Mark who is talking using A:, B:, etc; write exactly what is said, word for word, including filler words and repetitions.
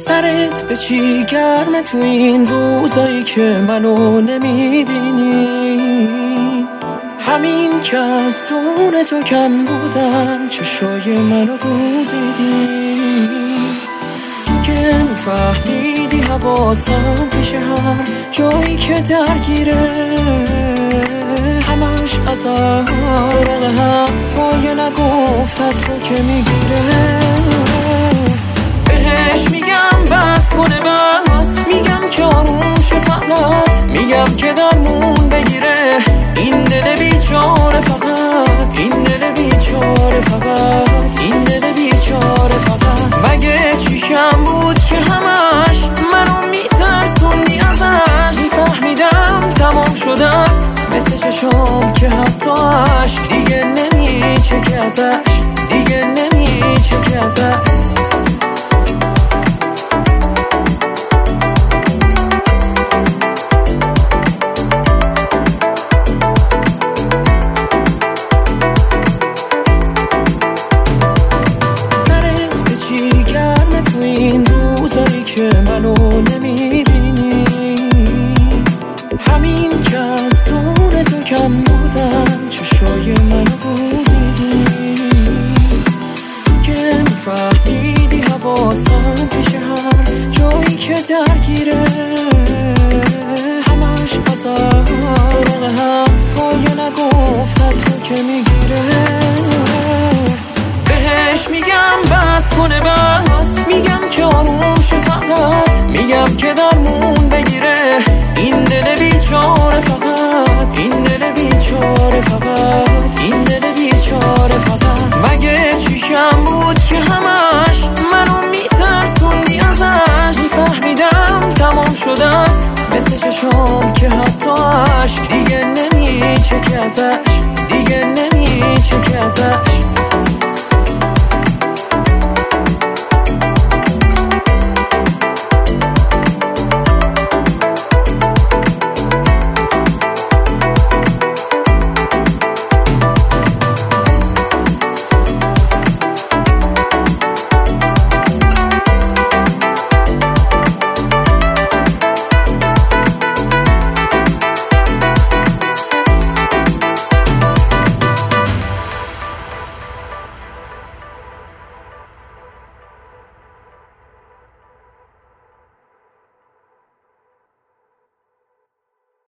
A: سرت به چی گرمه تو این روزایی که منو نمیبینی؟ همین که از دون تو کم بودم چشای منو دور دیدی. تو که میفهمیدی حواسم پیش هر جایی که درگیره، همش از سراغ حرفای نگفتت تو که میگیره. بهش میگم بس کنه بس، میگم که آرومش فقط، میگم که درمون بگیره این دل بیچاره فقط، این دل بیچاره فقط، این دل بیچاره فقط. مگه چی کم بود که همش منو میترسوندی ازش؟ میفهمیدم تمام شده است مثل چشم که حتی عشق دیگه نمیچکه ازش، دیگه نمیچکه ازش. که منو نمیبینی، همین که از دور تو کم بودم چشای منو دور دیدی. که میفهمیدی حواسم پیش هر جایی که درگیره، همش از سراغ حرفای نگفتت تو که میگیره. بهش میگم بس کنه بس، میگم که آرومش فقط، میگم که درمون بگیره این دل بیچاره فقط، این دل بیچاره فقط، این دل بیچاره فقط. مگه چی کم بود که همش منو میترسوندی ازش؟ میفهمیدم تمام شده است مثل چشم که حتی عشق دیگه نمیچکه ازش، دیگه نمیچکه ازش.